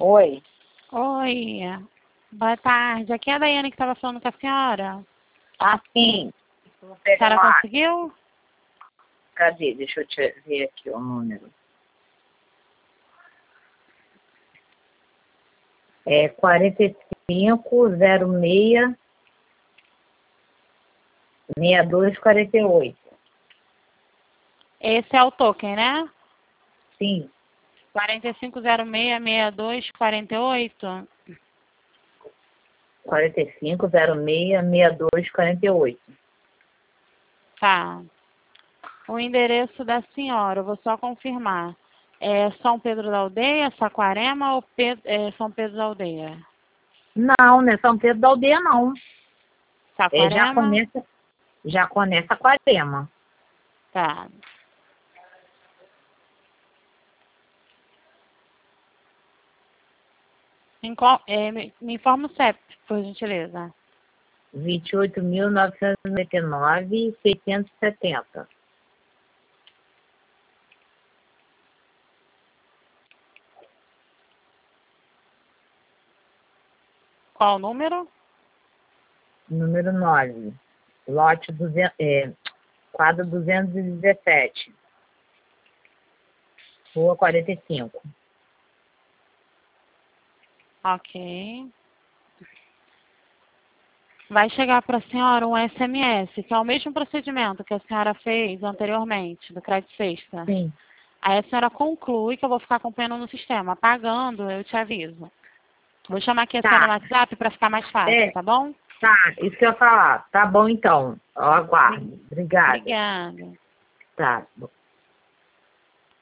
Oi. Oi, boa tarde. Aqui é a Daiane que estava falando com a senhora. Ah, sim. Vou A pegar senhora lá. conseguiu? Cadê? Deixa eu te ver aqui o número. É 4506 6248. Esse é o token, né? Sim, 4506-6248. 4506 6248. Tá. O endereço da senhora, eu vou só confirmar. É São Pedro da Aldeia, Saquarema ou São Pedro da Aldeia? Não, não é São Pedro da Aldeia, não. É Saquarema? já começa com a Arema. Tá. Me informa o CEP, por gentileza. 28.999 e 670. Qual o número? Número 9. Lote 200, quadra 217. Rua 45. Ok. Vai chegar para a senhora um SMS, que é o mesmo procedimento que a senhora fez anteriormente, do Crédito Sexta. Sim. Aí a senhora conclui que eu vou ficar acompanhando no sistema. Pagando, eu te aviso. Vou chamar aqui a senhora no Tá. WhatsApp para ficar mais fácil, tá bom? Tá, isso que eu ia falar. Tá bom, então. Eu aguardo. Obrigada. Obrigada. Tá.